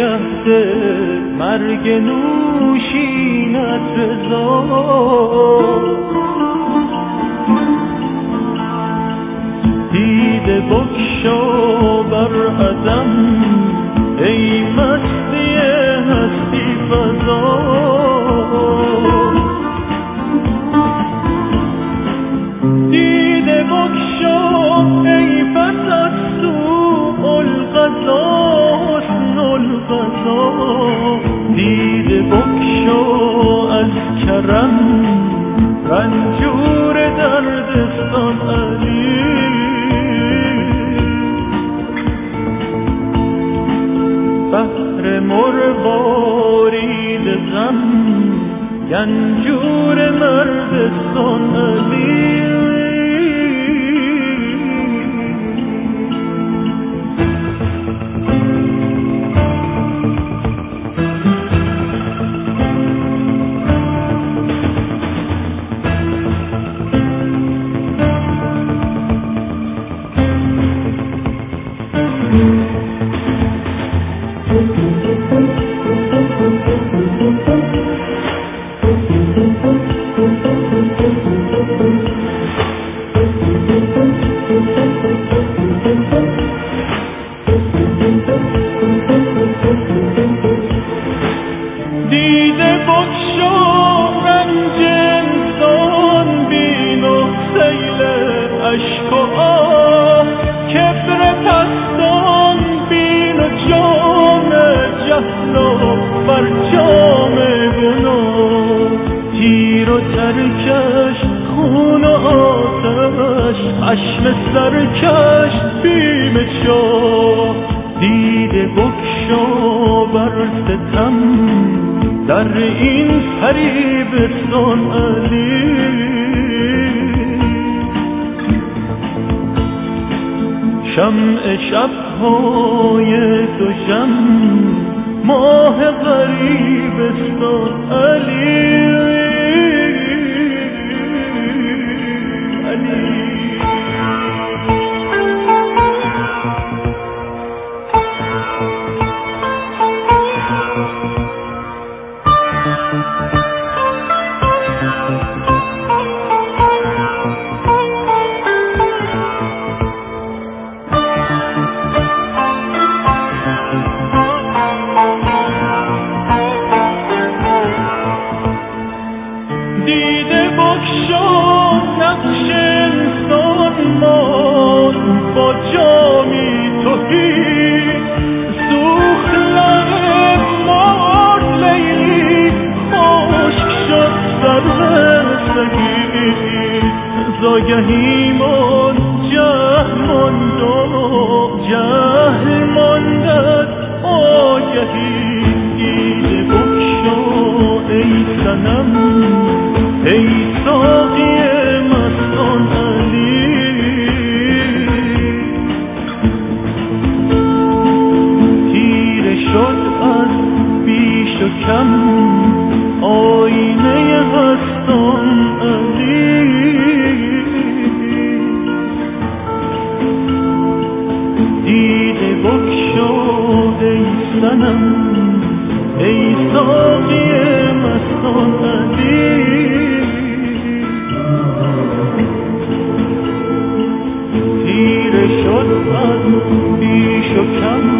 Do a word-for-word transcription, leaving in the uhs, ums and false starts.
شهد مرگ نوشینت رضا دیده بکشا بر عدم ای مستی هستی فضا دیده بکشا ای پس از سوء القضا حسن القضا دیده بکشا از کرم رنجور دردستان علی بحر مربارید غم گنجور مردستان علی دیده بکشا رنج انسان بین و سیل عشق و آه کبر پستان بین و جام جهل و برجام گناه تیر و ترکش خون و آتش خشم سرکش بیم شاه دیده بکشا بر ستم در این فریبستان علی شمع شب‌های دوشم ماه غریبستان علی علی دیده بکشا نقش انسان مان با جامی تهی سوخت لب مرد لیلی خشک شد سر سگی زاگهی من جهل ماند و جهل ماندد آگهی دیده بکشا ای صنم ای ساقی مستان علی تیره شد از بیش و کم آینه هستان علی دیده بکشا ای صنم ای ساقی مستان علی تیره شد از بیش و کم